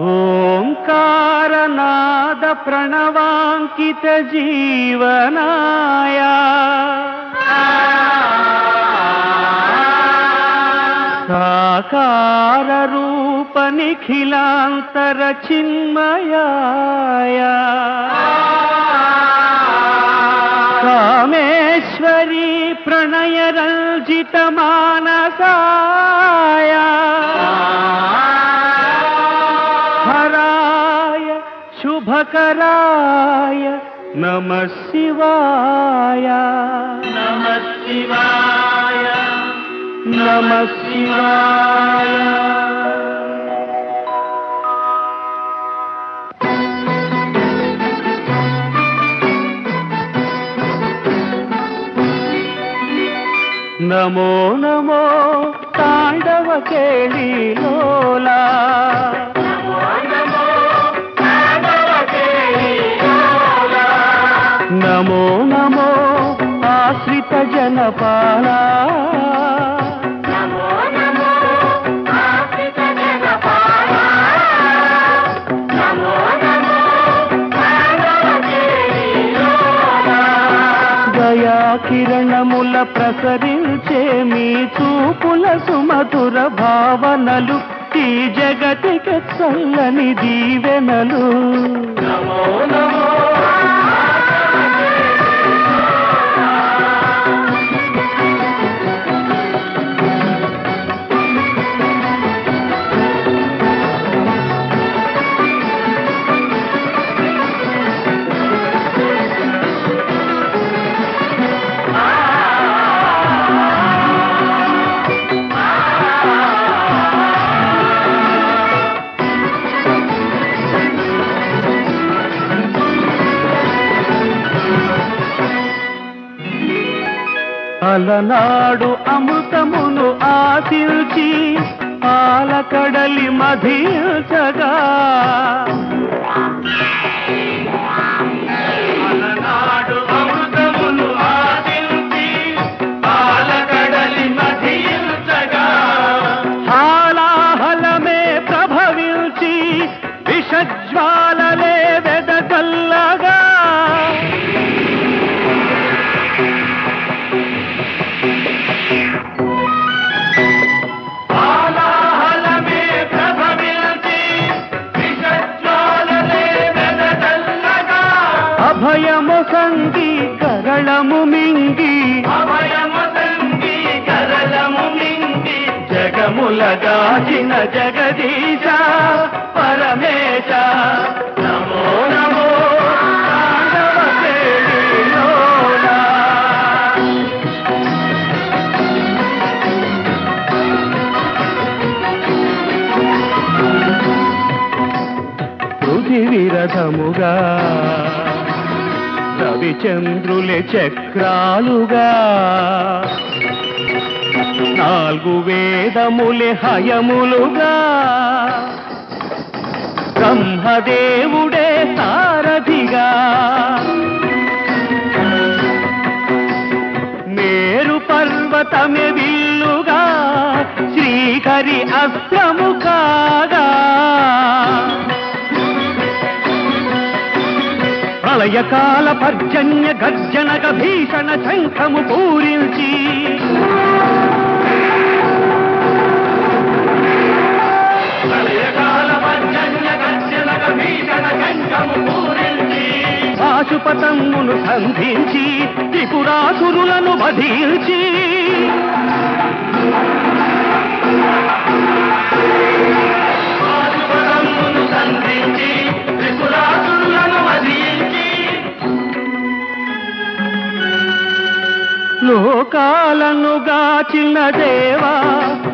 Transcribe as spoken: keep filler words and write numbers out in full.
ఓంకారనాద ప్రణవాంకిత జీవనాయ సాకార రూప నిఖిలాంతర చిన్మయాయ కామేశ్వరీ ప్రణయ రంజిత మానసాయ హరాయ శుభకరాయ నమః శివాయ నమః శివాయ నమః శివాయ. నమో నమో తాండవ కేళీలోలా నమో నమో ఆశ్రిత జనపాలా దయా కిరణముల ప్రసరించే మీ చూపుల సుమధుర భావనలు ఈ జగతికి చల్లని దీవెనలు. నమో నమో అలనాడు అమృతమును ఆశించి పాలకడలి మధించగా అలనాడు అమృతమును ఆశించి పాలకడలి మధించగా హాలాహలమే ప్రభవించి విషజ్వాలలే వెదజల్లగా అభయము సంగి కరళము మింగి అభయము సంగి కరళము మింగి జగముల గాచిన జగదీశ పరమేశ నమో నమో తాండవ కేళీలోలా. పృథివీ రథముగా రవిచంద్రులే చక్రాలుగా నాలుగు వేదములే హయములుగా బ్రహ్మదేవుడే సారథిగా మేరు పర్వతమే విల్లుగా శ్రీహరి అస్త్రము కాగా ప్రళయకాల పర్జన్య గర్జనక భీషణ శంఖము పూరించి ప్రళయకాల పర్జన్య గర్జనక భీషణ శంఖము పూరించి పాశుపతమును సంధించి త్రిపురాసురులను వధించి పాశుపతమును సంధించి త్రిపురాసురులను వధించి లోకాలను గాచిన దేవా